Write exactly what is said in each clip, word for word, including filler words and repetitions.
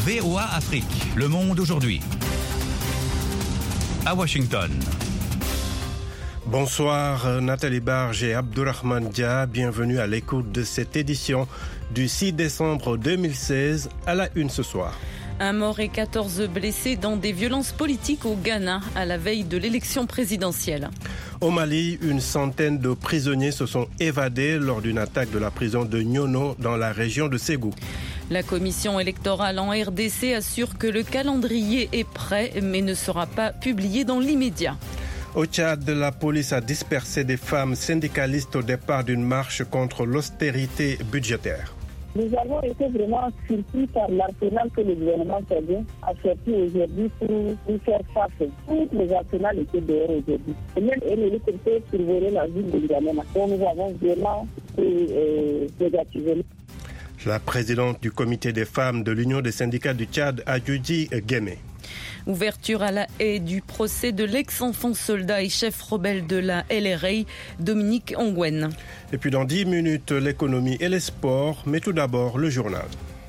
V O A Afrique. Le monde aujourd'hui. À Washington. Bonsoir Nathalie Barge et Abdourahmane Dia, bienvenue à l'écoute de cette édition du six décembre deux mille seize, à la une ce soir. Un mort et quatorze blessés dans des violences politiques au Ghana à la veille de l'élection présidentielle. Au Mali, une centaine de prisonniers se sont évadés lors d'une attaque de la prison de Nyono dans la région de Ségou. La commission électorale en R D C assure que le calendrier est prêt mais ne sera pas publié dans l'immédiat. Au Tchad, la police a dispersé des femmes syndicalistes au départ d'une marche contre l'austérité budgétaire. Nous avons été vraiment surpris par l'arsenal que le gouvernement tchadien a sorti aujourd'hui pour nous faire face. Toutes les arsenals étaient dehors aujourd'hui. Et même un hélicoptère survolait la ville de N'Djamena. Donc nous avons vraiment été négativés. La présidente du comité des femmes de l'Union des syndicats du Tchad, Adjoudi Guémé. Ouverture à la haie du procès de l'ex-enfant soldat et chef rebelle de la L R A, Dominique Ongwen. Et puis dans dix minutes, l'économie et les sports, mais tout d'abord le journal.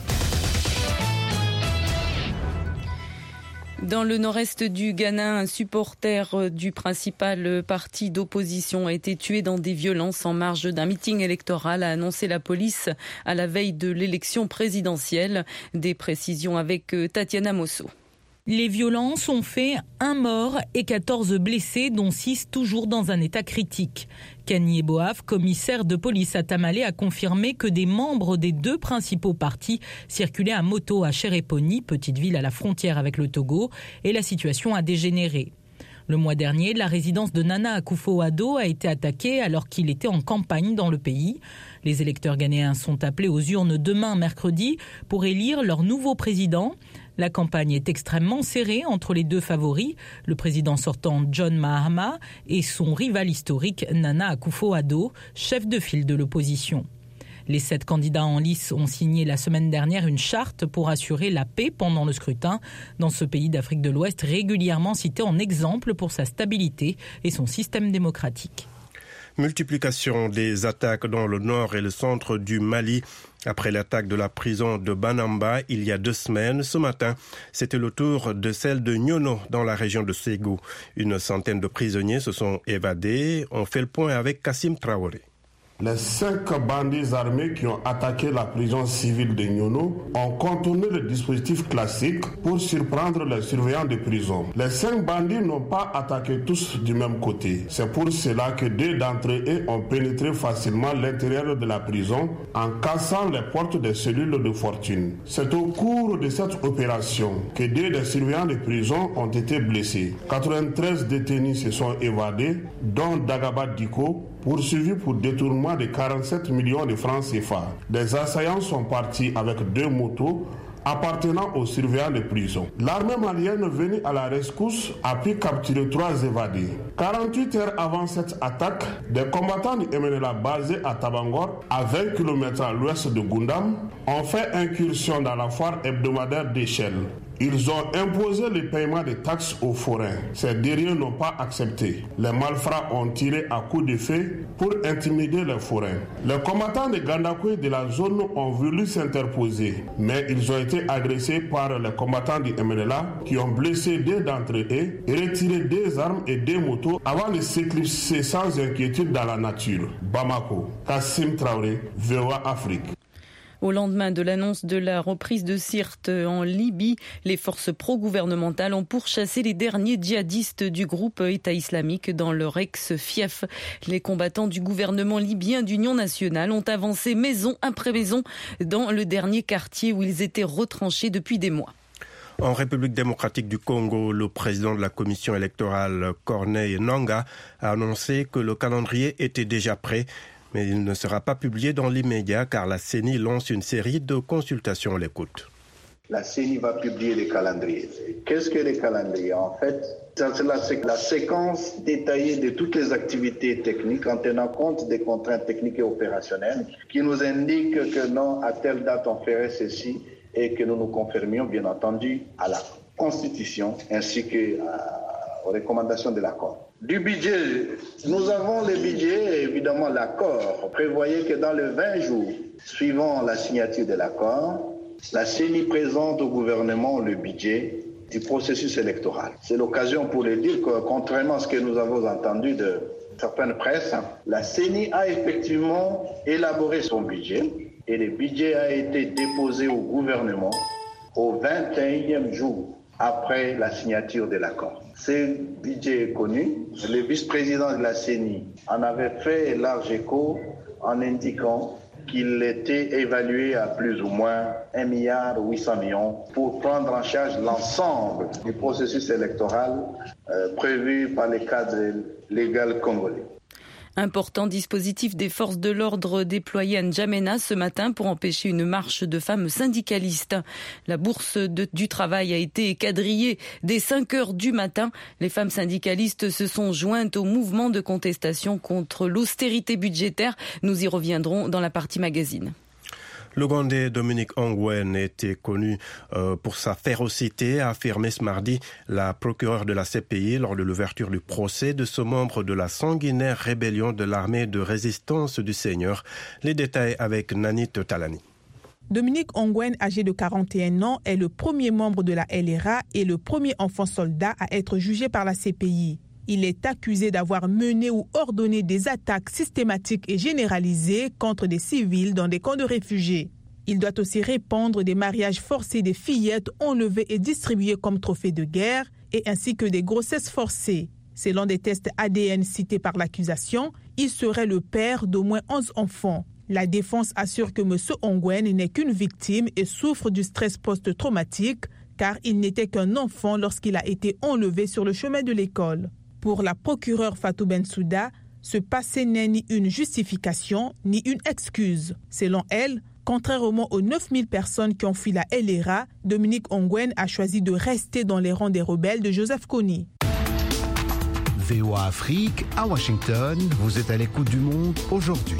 Dans le nord-est du Ghana, un supporter du principal parti d'opposition a été tué dans des violences en marge d'un meeting électoral, a annoncé la police à la veille de l'élection présidentielle. Des précisions avec Tatiana Mosso. Les violences ont fait un mort et quatorze blessés, dont six toujours dans un état critique. Kanye Boaf, commissaire de police à Tamale, a confirmé que des membres des deux principaux partis circulaient à moto à Chereponi, petite ville à la frontière avec le Togo, et la situation a dégénéré. Le mois dernier, la résidence de Nana Akufo-Addo a été attaquée alors qu'il était en campagne dans le pays. Les électeurs ghanéens sont appelés aux urnes demain, mercredi, pour élire leur nouveau président. La campagne est extrêmement serrée entre les deux favoris, le président sortant John Mahama et son rival historique Nana Akufo-Addo, chef de file de l'opposition. Les sept candidats en lice ont signé la semaine dernière une charte pour assurer la paix pendant le scrutin dans ce pays d'Afrique de l'Ouest régulièrement cité en exemple pour sa stabilité et son système démocratique. Multiplication des attaques dans le nord et le centre du Mali. Après l'attaque de la prison de Banamba il y a deux semaines, ce matin, c'était le tour de celle de Nyono dans la région de Ségou. Une centaine de prisonniers se sont évadés. On fait le point avec Kassim Traoré. Les cinq bandits armés qui ont attaqué la prison civile de Nyono ont contourné le dispositif classique pour surprendre les surveillants de prison. Les cinq bandits n'ont pas attaqué tous du même côté. C'est pour cela que deux d'entre eux ont pénétré facilement l'intérieur de la prison en cassant les portes des cellules de fortune. C'est au cours de cette opération que deux des surveillants de prison ont été blessés. quatre-vingt-treize détenus se sont évadés, dont Dagaba Diko, poursuivi pour détournement de quarante-sept millions de francs C F A. Des assaillants sont partis avec deux motos appartenant aux surveillants de prison. L'armée malienne venue à la rescousse a pu capturer trois évadés. quarante-huit heures avant cette attaque, des combattants du M N L A basés à Tabangor, à vingt kilomètres à l'ouest de Gundam, ont fait incursion dans la foire hebdomadaire d'Échelle. Ils ont imposé le paiement des taxes aux forains. Ces derniers n'ont pas accepté. Les malfrats ont tiré à coups de feu pour intimider les forains. Les combattants de Gandakoué de la zone ont voulu s'interposer, mais ils ont été agressés par les combattants du M N L A qui ont blessé deux d'entre eux et retiré deux armes et deux motos avant de s'éclipser sans inquiétude dans la nature. Bamako, Kassim Traoré, V O A Afrique. Au lendemain de l'annonce de la reprise de Sirte en Libye, les forces pro-gouvernementales ont pourchassé les derniers djihadistes du groupe État islamique dans leur ex-fief. Les combattants du gouvernement libyen d'Union nationale ont avancé maison après maison dans le dernier quartier où ils étaient retranchés depuis des mois. En République démocratique du Congo, le président de la commission électorale, Corneille Nangaa, a annoncé que le calendrier était déjà prêt. Mais il ne sera pas publié dans l'immédiat car la C E N I lance une série de consultations. On l'écoute. La C E N I va publier les calendriers. Qu'est-ce que les calendriers? En fait, c'est la, la séquence détaillée de toutes les activités techniques en tenant compte des contraintes techniques et opérationnelles qui nous indiquent que non, à telle date on ferait ceci et que nous nous confirmions bien entendu à la Constitution ainsi qu'aux recommandations de l'accord. Du budget, nous avons le budget et évidemment l'accord prévoyait que dans les vingt jours suivant la signature de l'accord, La C E N I présente au gouvernement le budget du processus électoral. C'est l'occasion pour le dire que, contrairement à ce que nous avons entendu de certaines presses, la C E N I a effectivement élaboré son budget et le budget a été déposé au gouvernement au vingt et unième jour après la signature de l'accord. Ce budget est connu. Le vice-président de la C E N I en avait fait large écho en indiquant qu'il était évalué à plus ou moins un milliard huit cents millions pour prendre en charge l'ensemble du processus électoral euh, prévu par le cadre légal congolais. Important dispositif des forces de l'ordre déployé à N'Djamena ce matin pour empêcher une marche de femmes syndicalistes. La bourse de, du travail a été quadrillée dès cinq heures du matin. Les femmes syndicalistes se sont jointes au mouvement de contestation contre l'austérité budgétaire. Nous y reviendrons dans la partie magazine. L'Ougandais Dominique Ongwen était connu euh, pour sa férocité, a affirmé ce mardi la procureure de la C P I lors de l'ouverture du procès de ce membre de la sanguinaire rébellion de l'armée de résistance du Seigneur. Les détails avec Nanit Talani. Dominique Ongwen, âgé de quarante et un ans, est le premier membre de la L R A et le premier enfant soldat à être jugé par la C P I. Il est accusé d'avoir mené ou ordonné des attaques systématiques et généralisées contre des civils dans des camps de réfugiés. Il doit aussi répandre des mariages forcés des fillettes enlevées et distribuées comme trophées de guerre, et ainsi que des grossesses forcées. Selon des tests A D N cités par l'accusation, il serait le père d'au moins onze enfants. La défense assure que M. Ongwen n'est qu'une victime et souffre du stress post-traumatique, car il n'était qu'un enfant lorsqu'il a été enlevé sur le chemin de l'école. Pour la procureure Fatou Bensouda, ce passé n'est ni une justification ni une excuse. Selon elle, contrairement aux neuf mille personnes qui ont fui la L R A, Dominique Ongwen a choisi de rester dans les rangs des rebelles de Joseph Kony. V O A Afrique, à Washington, vous êtes à l'écoute du monde aujourd'hui.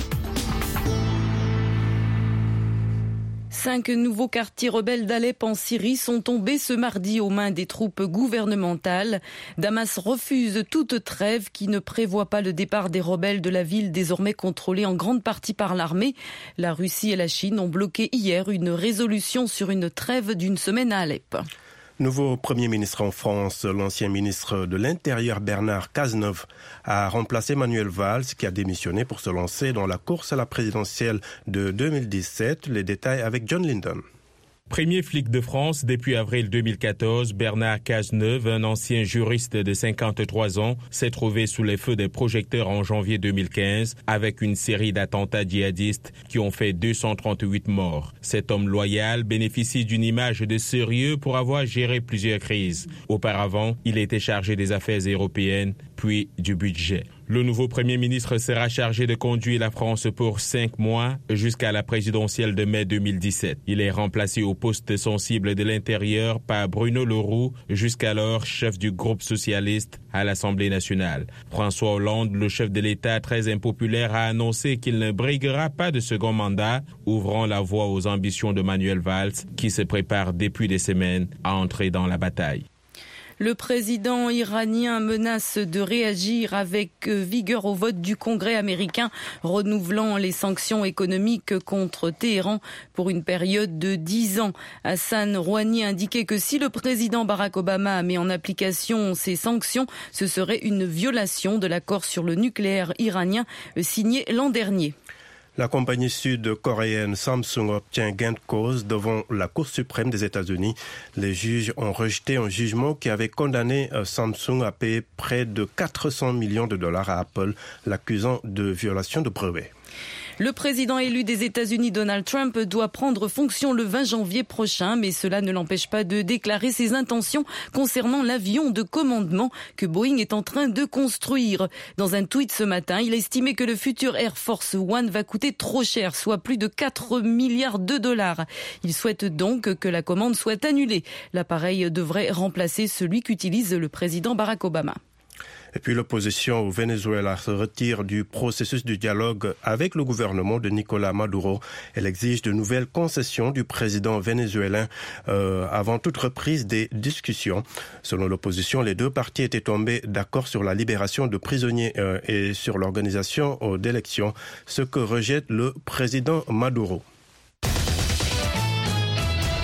Cinq nouveaux quartiers rebelles d'Alep en Syrie sont tombés ce mardi aux mains des troupes gouvernementales. Damas refuse toute trêve qui ne prévoit pas le départ des rebelles de la ville désormais contrôlée en grande partie par l'armée. La Russie et la Chine ont bloqué hier une résolution sur une trêve d'une semaine à Alep. Nouveau Premier ministre en France, l'ancien ministre de l'Intérieur Bernard Cazeneuve a remplacé Manuel Valls qui a démissionné pour se lancer dans la course à la présidentielle de deux mille dix-sept. Les détails avec John Linden. Premier flic de France depuis avril deux mille quatorze, Bernard Cazeneuve, un ancien juriste de cinquante-trois ans, s'est trouvé sous les feux des projecteurs en janvier deux mille quinze avec une série d'attentats djihadistes qui ont fait deux cent trente-huit morts. Cet homme loyal bénéficie d'une image de sérieux pour avoir géré plusieurs crises. Auparavant, il était chargé des affaires européennes, puis du budget. Le nouveau Premier ministre sera chargé de conduire la France pour cinq mois jusqu'à la présidentielle de mai deux mille dix-sept. Il est remplacé au poste sensible de l'Intérieur par Bruno Le Roux, jusqu'alors chef du groupe socialiste à l'Assemblée nationale. François Hollande, le chef de l'État très impopulaire, a annoncé qu'il ne briguera pas de second mandat, ouvrant la voie aux ambitions de Manuel Valls, qui se prépare depuis des semaines à entrer dans la bataille. Le président iranien menace de réagir avec vigueur au vote du Congrès américain, renouvelant les sanctions économiques contre Téhéran pour une période de dix ans. Hassan Rouhani indiquait que si le président Barack Obama met en application ces sanctions, ce serait une violation de l'accord sur le nucléaire iranien signé l'an dernier. La compagnie sud-coréenne Samsung obtient gain de cause devant la Cour suprême des États-Unis. Les juges ont rejeté un jugement qui avait condamné Samsung à payer près de quatre cents millions de dollars à Apple, l'accusant de violation de brevets. Le président élu des États-Unis, Donald Trump, doit prendre fonction le vingt janvier prochain, mais cela ne l'empêche pas de déclarer ses intentions concernant l'avion de commandement que Boeing est en train de construire. Dans un tweet ce matin, il a estimé que le futur Air Force One va coûter trop cher, soit plus de quatre milliards de dollars. Il souhaite donc que la commande soit annulée. L'appareil devrait remplacer celui qu'utilise le président Barack Obama. Et puis l'opposition au Venezuela se retire du processus du dialogue avec le gouvernement de Nicolás Maduro. Elle exige de nouvelles concessions du président vénézuélien euh, avant toute reprise des discussions. Selon l'opposition, les deux parties étaient tombées d'accord sur la libération de prisonniers euh, et sur l'organisation euh, d'élections, ce que rejette le président Maduro.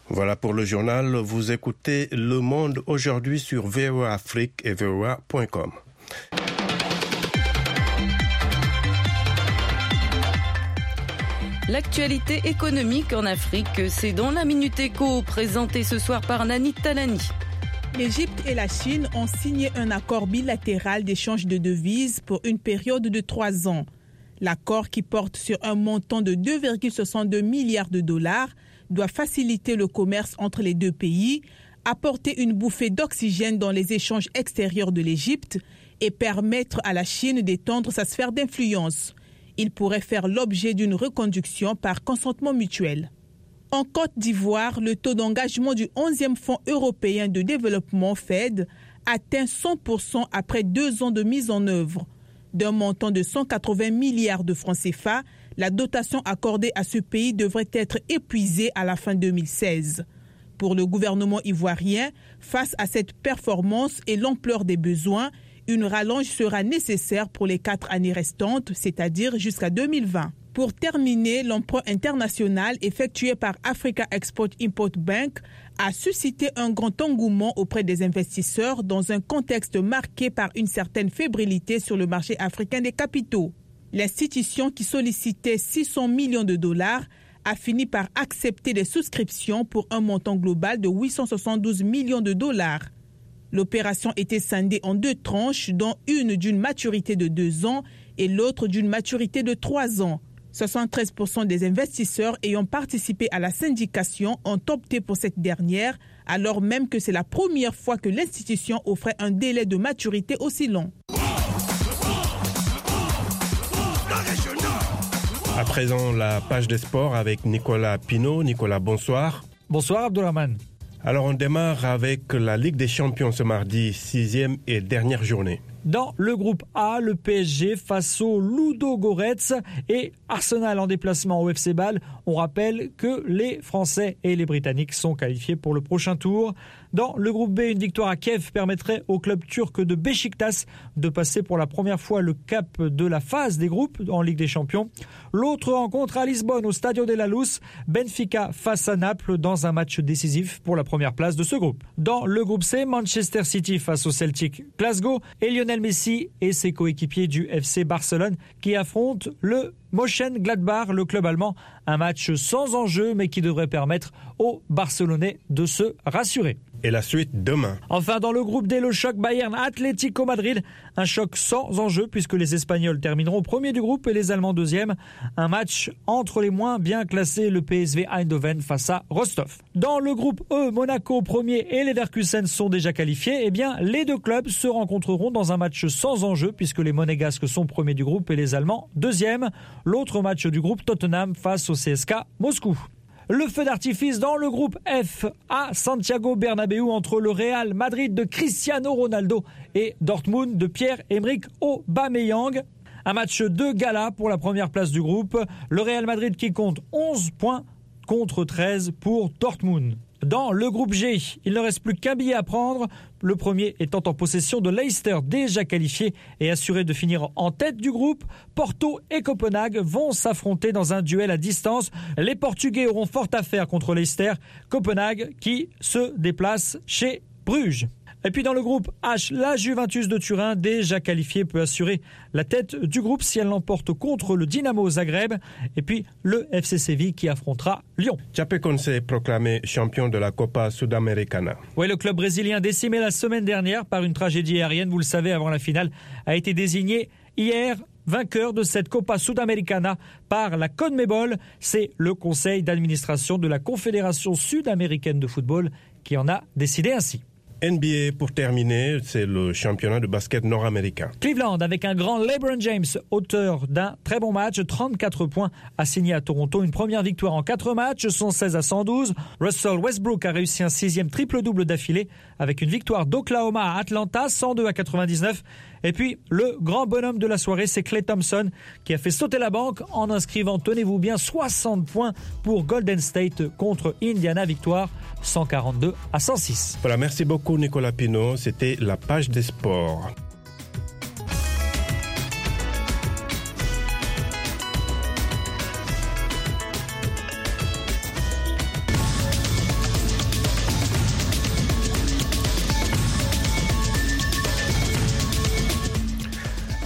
Voilà pour le journal. Vous écoutez Le Monde aujourd'hui sur V O A Afrique et V O A point com. L'actualité économique en Afrique, c'est dans la Minute Éco, présentée ce soir par Nani Talani. L'Égypte et la Chine ont signé un accord bilatéral d'échange de devises pour une période de trois ans. L'accord, qui porte sur un montant de deux virgule soixante-deux milliards de dollars, doit faciliter le commerce entre les deux pays, apporter une bouffée d'oxygène dans les échanges extérieurs de l'Égypte et permettre à la Chine d'étendre sa sphère d'influence. Il pourrait faire l'objet d'une reconduction par consentement mutuel. En Côte d'Ivoire, le taux d'engagement du onzième Fonds européen de développement F E D atteint cent pour cent après deux ans de mise en œuvre. D'un montant de cent quatre-vingts milliards de francs C F A, la dotation accordée à ce pays devrait être épuisée à la fin deux mille seize. Pour le gouvernement ivoirien, face à cette performance et l'ampleur des besoins, une rallonge sera nécessaire pour les quatre années restantes, c'est-à-dire jusqu'à deux mille vingt. Pour terminer, l'emprunt international effectué par Africa Export-Import Bank a suscité un grand engouement auprès des investisseurs dans un contexte marqué par une certaine fébrilité sur le marché africain des capitaux. L'institution, qui sollicitait six cents millions de dollars, a fini par accepter des souscriptions pour un montant global de huit cent soixante-douze millions de dollars. L'opération était scindée en deux tranches, dont une d'une maturité de deux ans et l'autre d'une maturité de trois ans. soixante-treize pour cent des investisseurs ayant participé à la syndication ont opté pour cette dernière, alors même que c'est la première fois que l'institution offrait un délai de maturité aussi long. À présent, la page des sports avec Nicolas Pinault. Nicolas, bonsoir. Bonsoir Abdourahmane. Alors on démarre avec la Ligue des Champions ce mardi, sixième et dernière journée. Dans le groupe A, le P S G face au Ludogorets et Arsenal en déplacement au F C Bâle. On rappelle que les Français et les Britanniques sont qualifiés pour le prochain tour. Dans le groupe B, une victoire à Kiev permettrait au club turc de Beşiktaş de passer pour la première fois le cap de la phase des groupes en Ligue des Champions. L'autre rencontre à Lisbonne au Stadio de la Luz, Benfica face à Naples dans un match décisif pour la première place de ce groupe. Dans le groupe C, Manchester City face au Celtic Glasgow et Lionel Messi et ses coéquipiers du F C Barcelone qui affrontent le Mönchengladbach, le club allemand. Un match sans enjeu mais qui devrait permettre aux Barcelonais de se rassurer. Et la suite demain. Enfin, dans le groupe D, le choc Bayern-Atlético Madrid. Un choc sans enjeu puisque les Espagnols termineront premier du groupe et les Allemands deuxième. Un match entre les moins bien classés, le P S V Eindhoven face à Rostov. Dans le groupe E, Monaco premier et Leverkusen sont déjà qualifiés. Eh bien, les deux clubs se rencontreront dans un match sans enjeu puisque les Monégasques sont premiers du groupe et les Allemands deuxième. L'autre match du groupe, Tottenham face au C S K Moscou. Le feu d'artifice dans le groupe F à Santiago Bernabéu entre le Real Madrid de Cristiano Ronaldo et Dortmund de Pierre-Emerick Aubameyang. Un match de gala pour la première place du groupe. Le Real Madrid qui compte onze points contre treize pour Dortmund. Dans le groupe G, il ne reste plus qu'un billet à prendre. Le premier étant en possession de Leicester, déjà qualifié et assuré de finir en tête du groupe. Porto et Copenhague vont s'affronter dans un duel à distance. Les Portugais auront fort à faire contre Leicester. Copenhague qui se déplace chez Bruges. Et puis dans le groupe H, la Juventus de Turin, déjà qualifiée, peut assurer la tête du groupe si elle l'emporte contre le Dynamo Zagreb. Et puis le F C Séville qui affrontera Lyon. Chapecoense est proclamé champion de la Copa Sudamericana. Oui, le club brésilien décimé la semaine dernière par une tragédie aérienne, vous le savez, avant la finale, a été désigné hier vainqueur de cette Copa Sudamericana par la CONMEBOL. C'est le conseil d'administration de la Confédération sud-américaine de football qui en a décidé ainsi. N B A pour terminer, c'est le championnat de basket nord-américain. Cleveland avec un grand LeBron James, auteur d'un très bon match, trente-quatre points, a signé à Toronto une première victoire en quatre matchs, cent seize à cent douze. Russell Westbrook a réussi un sixième triple-double d'affilée avec une victoire d'Oklahoma à Atlanta, cent deux à quatre-vingt-dix-neuf. Et puis, le grand bonhomme de la soirée, c'est Klay Thompson qui a fait sauter la banque en inscrivant, tenez-vous bien, soixante points pour Golden State contre Indiana, victoire cent quarante-deux à cent six. Voilà, merci beaucoup Nicolas Pinault, c'était la page des sports.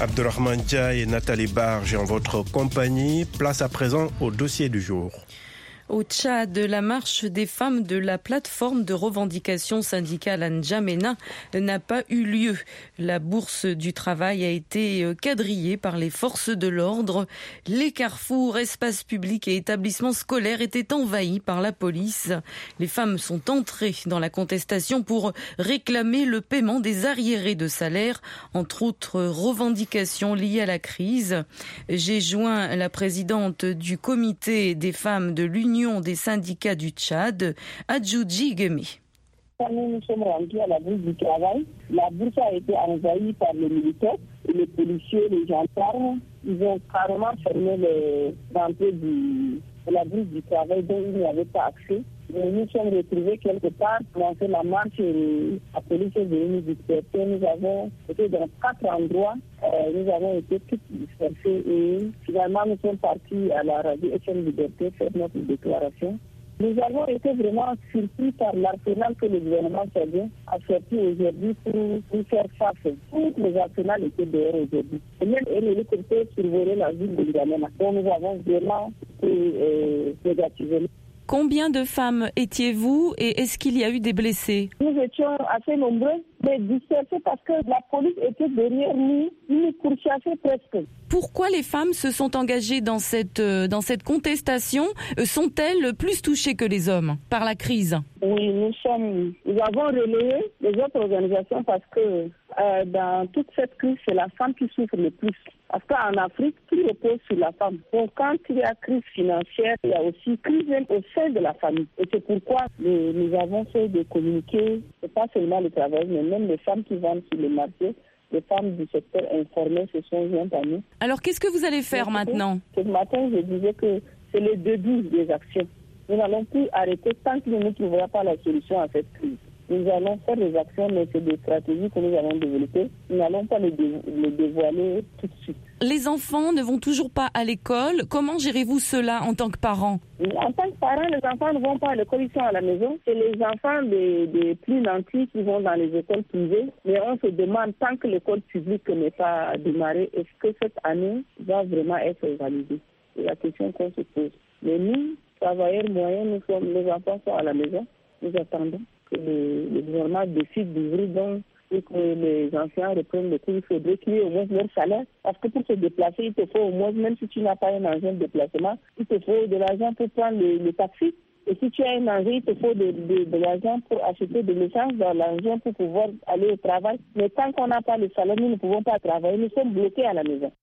Abdelrahman Dia et Nathalie Barge en votre compagnie. Place à présent au dossier du jour. Au Tchad, la marche des femmes de la plateforme de revendication syndicale N'Djamena n'a pas eu lieu. La bourse du travail a été quadrillée par les forces de l'ordre. Les carrefours, espaces publics et établissements scolaires étaient envahis par la police. Les femmes sont entrées dans la contestation pour réclamer le paiement des arriérés de salaire, entre autres revendications liées à la crise. J'ai joint la présidente du comité des femmes de l'Union des syndicats du Tchad, Adjoudji Guémé. Nous nous sommes rendus à la bourse du travail. La bourse a été envahie par les militaires, et les policiers, les gendarmes. Ils ont carrément fermé les entrées de la bourse du travail dont il n'y avait pas accès. Et nous sommes retrouvés quelque part pour lancer la marche et la police est venue disperser. Nous avons été dans quatre endroits. Euh, nous avons été tous dispersés et finalement nous sommes partis à la radio F M Liberté faire notre déclaration. Nous avons été vraiment surpris par l'arsenal que le gouvernement tchadien a sorti aujourd'hui pour nous faire face. Tous les arsenals étaient dehors aujourd'hui. Et même l'hélicoptère survolait la ville de N'Djamena. Donc nous avons vraiment été euh, négativés. Combien de femmes étiez-vous et est-ce qu'il y a eu des blessés? Nous étions assez nombreux, mais dispersés parce que la police était derrière nous, nous pourchassait presque. Pourquoi les femmes se sont engagées dans cette, dans cette contestation? Sont-elles plus touchées que les hommes par la crise? Oui, nous sommes, nous avons relayé les autres organisations parce que euh, dans toute cette crise, c'est la femme qui souffre le plus. Parce qu'en Afrique, tout repose sur la femme. Donc quand il y a crise financière, il y a aussi crise au sein de la famille. Et c'est pourquoi nous, nous avons fait de communiquer, c'est pas seulement le travail, mais même les femmes qui vendent sur le marché. Les femmes du secteur informel se sont jointes à nous. Alors qu'est-ce que vous allez faire Donc, maintenant? Ce matin, je disais que c'est le début des actions. Nous n'allons plus arrêter tant que nous ne trouverons pas la solution à cette crise. Nous allons faire des actions, mais c'est des stratégies que nous allons développer. Nous n'allons pas les, dé- les dévoiler tout de suite. Les enfants ne vont toujours pas à l'école. Comment gérez-vous cela en tant que parents? En tant que parents, les enfants ne vont pas à l'école, ils sont à la maison. C'est les enfants des, des plus nantis qui vont dans les écoles privées. Mais on se demande, tant que l'école publique n'est pas démarrée, est-ce que cette année va vraiment être validée? C'est la question qu'on se pose. Mais nous, travailleurs moyens, nous sommes, les enfants sont à la maison. Nous attendons que le, le gouvernement décide d'ouvrir donc et que les anciens reprennent le cours. Il faudrait qu'il y ait au moins leur salaire. Parce que pour se déplacer, il te faut au moins, même si tu n'as pas un engin de déplacement, il te faut de l'argent pour prendre le, le taxi. Et si tu as un engin, il te faut de, de, de l'argent pour acheter de l'essence dans l'engin pour pouvoir aller au travail. Mais tant qu'on n'a pas le salaire, nous ne pouvons pas travailler. Nous sommes bloqués à la maison.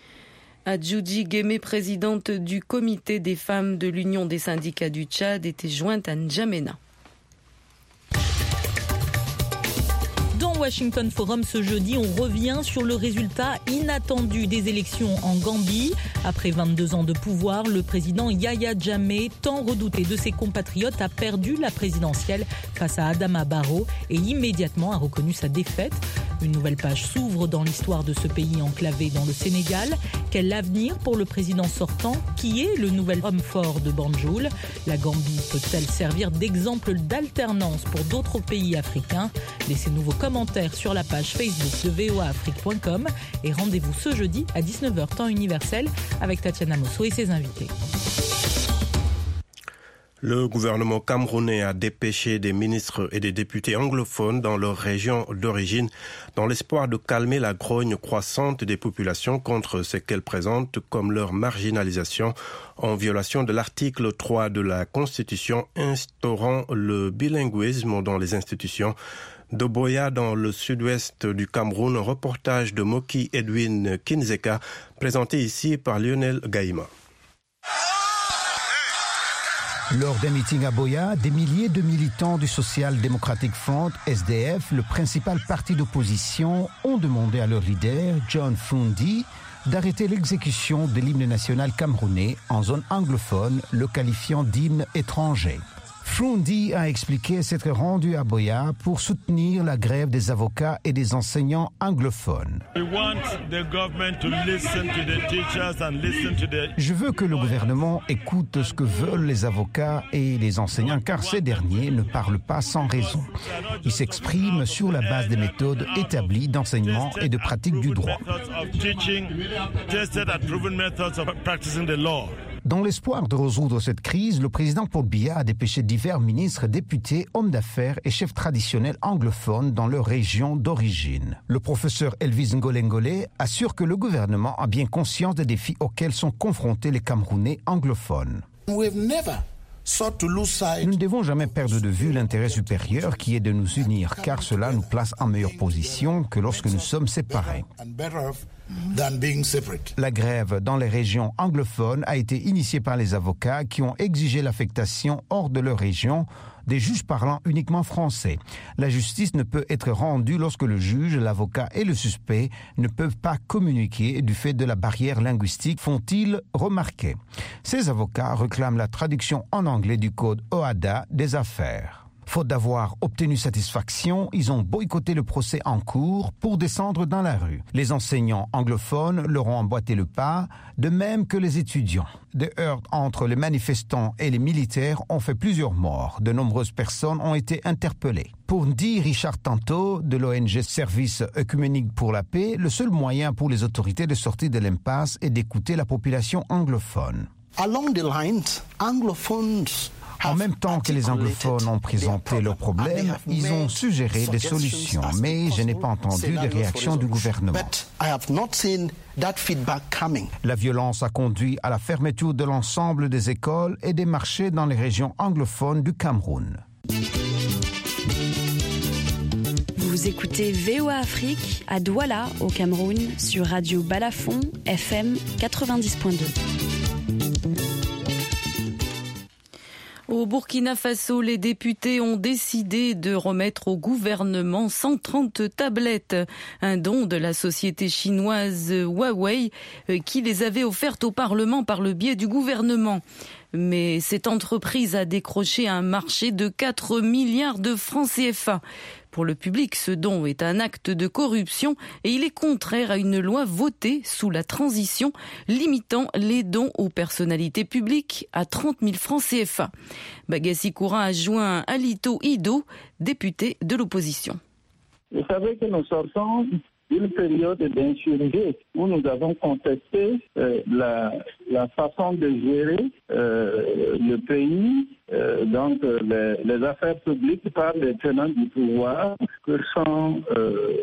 Adjoudji Guémé, présidente du comité des femmes de l'Union des syndicats du Tchad, était jointe à N'Djamena. Washington Forum ce jeudi, on revient sur le résultat inattendu des élections en Gambie. Après vingt-deux ans de pouvoir, le président Yahya Jammeh, tant redouté de ses compatriotes, a perdu la présidentielle face à Adama Barrow et immédiatement a reconnu sa défaite. Une nouvelle page s'ouvre dans l'histoire de ce pays enclavé dans le Sénégal. Quel avenir pour le président sortant, qui est le nouvel homme fort de Banjul? La Gambie peut-elle servir d'exemple d'alternance pour d'autres pays africains? Laissez-nous vos commentaires sur la page Facebook de v o a afrique point com et rendez-vous ce jeudi à dix-neuf heures temps universel avec Tatiana Mosso et ses invités. Le gouvernement camerounais a dépêché des ministres et des députés anglophones dans leur région d'origine dans l'espoir de calmer la grogne croissante des populations contre ce qu'elles présentent comme leur marginalisation en violation de l'article trois de la Constitution instaurant le bilinguisme dans les institutions. De Boya, dans le sud-ouest du Cameroun, un reportage de Moki Edwin Kinzeka, présenté ici par Lionel Gaïma. Lors d'un meeting à Boya, des milliers de militants du Social Democratic Front, S D F, le principal parti d'opposition, ont demandé à leur leader, John Fundi, d'arrêter l'exécution de l'hymne national camerounais en zone anglophone, le qualifiant d'hymne étranger. Froundi a expliqué s'être rendu à Boya pour soutenir la grève des avocats et des enseignants anglophones. Je veux que le gouvernement écoute ce que veulent les avocats et les enseignants, car ces derniers ne parlent pas sans raison. Ils s'expriment sur la base des méthodes établies d'enseignement et de pratique du droit. Dans l'espoir de résoudre cette crise, le président Paul Biya a dépêché divers ministres, députés, hommes d'affaires et chefs traditionnels anglophones dans leur région d'origine. Le professeur Elvis Ngolengole assure que le gouvernement a bien conscience des défis auxquels sont confrontés les Camerounais anglophones. Nous ne devons jamais perdre de vue l'intérêt supérieur qui est de nous unir, car cela nous place en meilleure position que lorsque nous sommes séparés. La grève dans les régions anglophones a été initiée par les avocats qui ont exigé l'affectation hors de leur région des juges parlant uniquement français. La justice ne peut être rendue lorsque le juge, l'avocat et le suspect ne peuvent pas communiquer du fait de la barrière linguistique, font-ils remarquer. Ces avocats réclament la traduction en anglais du code O H D A des affaires. Faute d'avoir obtenu satisfaction, ils ont boycotté le procès en cours pour descendre dans la rue. Les enseignants anglophones leur ont emboîté le pas, de même que les étudiants. Des heurts entre les manifestants et les militaires ont fait plusieurs morts. De nombreuses personnes ont été interpellées. Pour dire Richard Tanto, de l'O N G Service œcuménique pour la paix, le seul moyen pour les autorités de sortir de l'impasse est d'écouter la population anglophone. Along the lines, anglophones En même temps que les anglophones ont présenté leurs problèmes, ils ont suggéré des solutions, mais je n'ai pas entendu de réaction du gouvernement. La violence a conduit à la fermeture de l'ensemble des écoles et des marchés dans les régions anglophones du Cameroun. Vous écoutez V O A Afrique à Douala, au Cameroun, sur Radio Balafon, F M quatre-vingt-dix point deux. Au Burkina Faso, les députés ont décidé de remettre au gouvernement cent trente tablettes, un don de la société chinoise Huawei qui les avait offertes au Parlement par le biais du gouvernement. Mais cette entreprise a décroché un marché de quatre milliards de francs C F A. Pour le public, ce don est un acte de corruption et il est contraire à une loi votée sous la transition limitant les dons aux personnalités publiques à trente mille francs C F A. Bagassi Koura a joint Alito Ido, député de l'opposition. Vous savez que nous sortons d'une période d'insurgé où nous avons contesté euh, la, la façon de gérer euh, le pays, euh, donc euh, les, les affaires publiques par les tenants du pouvoir que sont euh,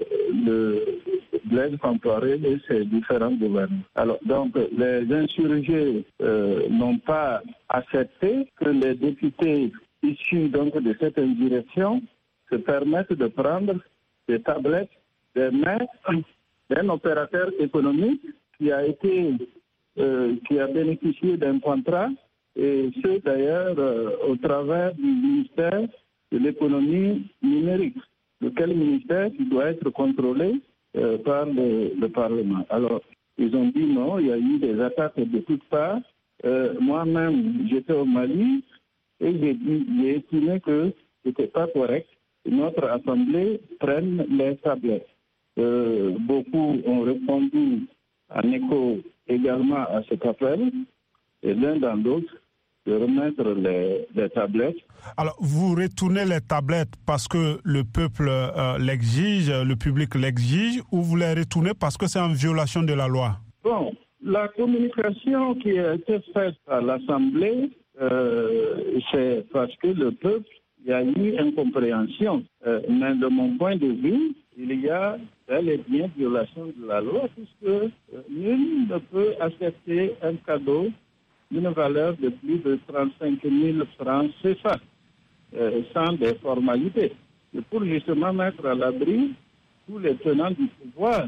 le Blaise Compaoré et ses différents gouvernements. Alors donc les insurgés euh, n'ont pas accepté que les députés issus donc de cette indirection se permettent de prendre des tablettes des mains d'un opérateur économique qui a été, euh, qui a bénéficié d'un contrat, et ce d'ailleurs euh, au travers du ministère de l'économie numérique, lequel ministère qui doit être contrôlé euh, par le, le Parlement. Alors, ils ont dit non, il y a eu des attaques de toutes parts. Euh, moi-même, j'étais au Mali et j'ai dit, j'ai estimé que ce n'était pas correct que notre Assemblée prenne les tablettes. Euh, beaucoup ont répondu en écho également à cet appel, et l'un dans l'autre, de remettre les, les tablettes. Alors, vous retournez les tablettes parce que le peuple euh, l'exige, le public l'exige, ou vous les retournez parce que c'est en violation de la loi? Bon, la communication qui a été faite à l'Assemblée, euh, c'est parce que le peuple, il y a eu incompréhension. Euh, mais de mon point de vue, il y a bel et bien violation de la loi, puisque euh, nul ne peut accepter un cadeau d'une valeur de plus de trente-cinq mille francs C F A, euh, sans des formalités. Et pour justement mettre à l'abri tous les tenants du pouvoir,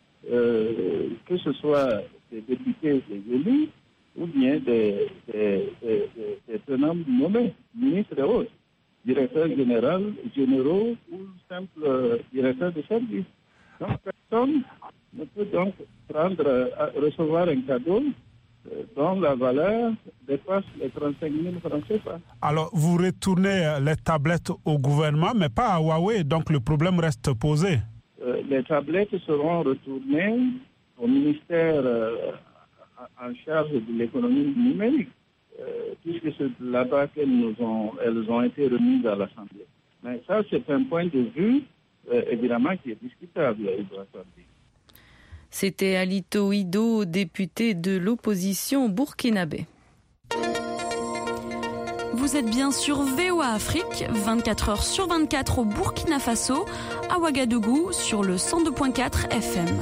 euh, que ce soit des députés, des élus, ou bien des, des, des, des, des tenants nommés, ministres et autres, directeurs généraux, généraux ou simples euh, directeurs de service. Donc personne ne peut donc prendre, euh, recevoir un cadeau dont la valeur dépasse les trente-cinq mille francs C F A. Alors, vous retournez les tablettes au gouvernement, mais pas à Huawei, donc le problème reste posé. Euh, les tablettes seront retournées au ministère euh, en charge de l'économie numérique, euh, puisque c'est là-bas qu'elles nous ont, elles ont été remises à l'Assemblée. Mais ça, c'est un point de vue, euh, évidemment, qui est discutable, il doit être dit. C'était Alito Ido, député de l'opposition burkinabé. Vous êtes bien sur V O A Afrique, vingt-quatre heures sur vingt-quatre au Burkina Faso, à Ouagadougou sur le cent deux virgule quatre F M.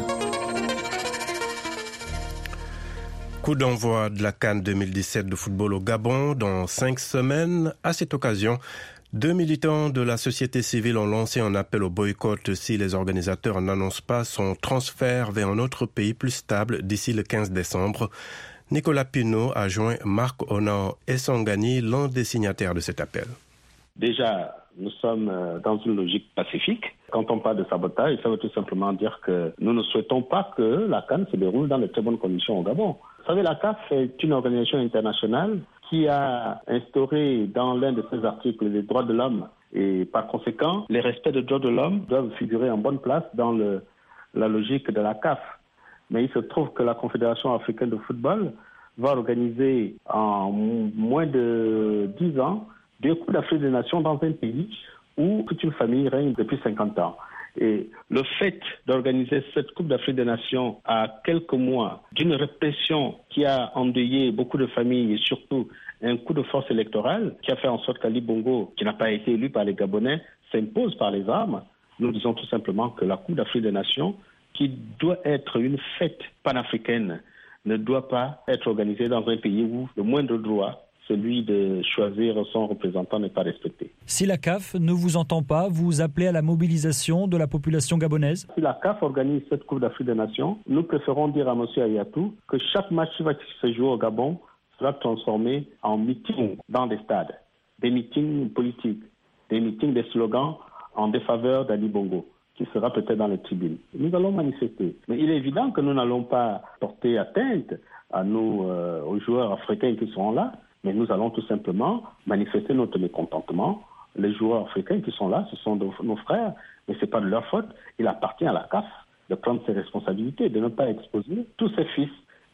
Coup d'envoi de la CAN deux mille dix-sept de football au Gabon dans cinq semaines. À cette occasion, deux militants de la société civile ont lancé un appel au boycott si les organisateurs n'annoncent pas son transfert vers un autre pays plus stable d'ici le quinze décembre. Nicolas Pinault a joint Marc Onan Essangani, l'un des signataires de cet appel. Déjà, nous sommes dans une logique pacifique. Quand on parle de sabotage, ça veut tout simplement dire que nous ne souhaitons pas que la CAN se déroule dans de très bonnes conditions au Gabon. Vous savez, la C A F est une organisation internationale qui a instauré dans l'un de ses articles les droits de l'homme. Et par conséquent, les respects des droits de l'homme doivent figurer en bonne place dans le, la logique de la C A F. Mais il se trouve que la Confédération africaine de football va organiser en moins de dix ans deux Coupes d'Afrique des Nations dans un pays où toute une famille règne depuis cinquante ans. Et le fait d'organiser cette Coupe d'Afrique des Nations à quelques mois d'une répression qui a endeuillé beaucoup de familles et surtout un coup de force électorale qui a fait en sorte qu'Ali Bongo, qui n'a pas été élu par les Gabonais, s'impose par les armes, nous disons tout simplement que la Coupe d'Afrique des Nations, qui doit être une fête panafricaine, ne doit pas être organisée dans un pays où le moindre droit, celui de choisir son représentant, n'est pas respecté. Si la C A F ne vous entend pas, vous appelez à la mobilisation de la population gabonaise? Si la C A F organise cette Coupe d'Afrique des Nations, nous préférons dire à M. Ayatou que chaque match qui va se jouer au Gabon sera transformé en meeting dans des stades, des meetings politiques, des meetings, des slogans en défaveur d'Ali Bongo, qui sera peut-être dans les tribunes. Nous allons manifester. Mais il est évident que nous n'allons pas porter atteinte à nous, euh, aux joueurs africains qui seront là, mais nous allons tout simplement manifester notre mécontentement. Les joueurs africains qui sont là, ce sont de, nos frères, mais ce n'est pas de leur faute. Il appartient à la C A F de prendre ses responsabilités, de ne pas exposer tous ses fils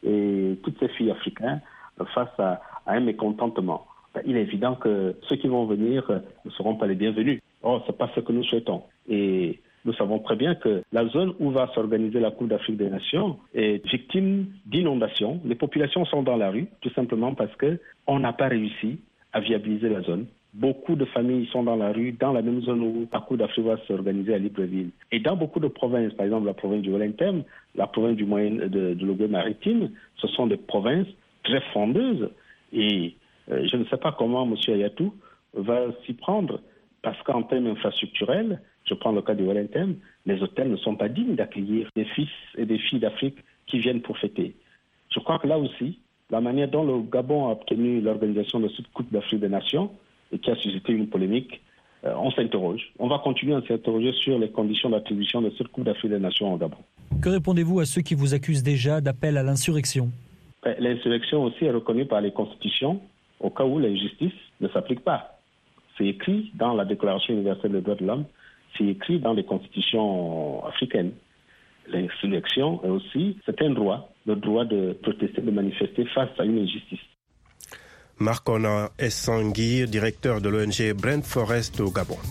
et toutes ses filles africaines face à, à un mécontentement. Il est évident que ceux qui vont venir ne seront pas les bienvenus. Or, ce n'est pas ce que nous souhaitons. Et nous savons très bien que la zone où va s'organiser la Coupe d'Afrique des Nations est victime d'inondations. Les populations sont dans la rue, tout simplement parce qu'on n'a pas réussi à viabiliser la zone. Beaucoup de familles sont dans la rue, dans la même zone où la Coupe d'Afrique va s'organiser à Libreville. Et dans beaucoup de provinces, par exemple la province du Wellington, la province du Moyen de, de l'Ogooué-Maritime, ce sont des provinces très frondeuses. Et euh, je ne sais pas comment M. Ayatou va s'y prendre, parce qu'en termes infrastructurels, je prends le cas du Wellington, les hôtels ne sont pas dignes d'accueillir des fils et des filles d'Afrique qui viennent pour fêter. Je crois que là aussi, la manière dont le Gabon a obtenu l'organisation de cette Coupe d'Afrique des Nations et qui a suscité une polémique, euh, on s'interroge. On va continuer à s'interroger sur les conditions d'attribution de cette Coupe d'Afrique des Nations au Gabon. Que répondez-vous à ceux qui vous accusent déjà d'appel à l'insurrection? L'insurrection aussi est reconnue par les constitutions au cas où l'injustice ne s'applique pas. C'est écrit dans la Déclaration universelle des droits de l'homme, c'est écrit dans les constitutions africaines. L'insurrection est aussi, c'est un droit, le droit de protester, de manifester face à une injustice. Marc Onan Essangani, directeur de l'O N G Brent Forest au Gabon.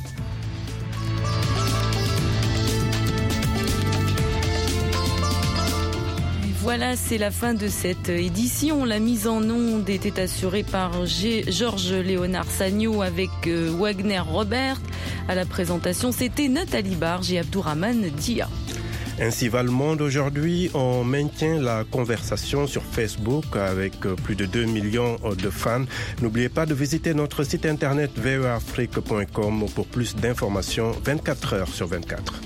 Voilà, c'est la fin de cette édition. La mise en onde était assurée par G- Georges Léonard Sagno avec euh, Wagner Robert. À la présentation, c'était Nathalie Barge et Abdourahmane Dia. Ainsi va le monde aujourd'hui. On maintient la conversation sur Facebook avec plus de deux millions de fans. N'oubliez pas de visiter notre site internet v o a afrique point com pour plus d'informations vingt-quatre heures sur vingt-quatre.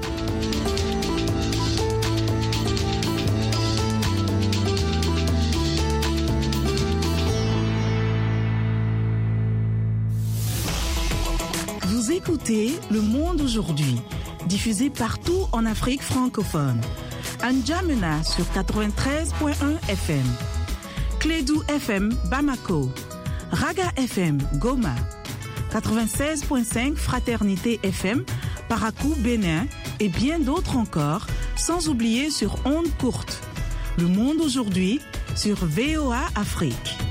Vous écoutez Le Monde aujourd'hui, diffusé partout en Afrique francophone. À N'Djamena sur quatre-vingt-treize virgule un F M. Clédou F M Bamako, Raga F M Goma, quatre-vingt-seize virgule cinq Fraternité F M Parakou Bénin et bien d'autres encore, sans oublier sur ondes courtes. Le monde aujourd'hui sur V O A Afrique.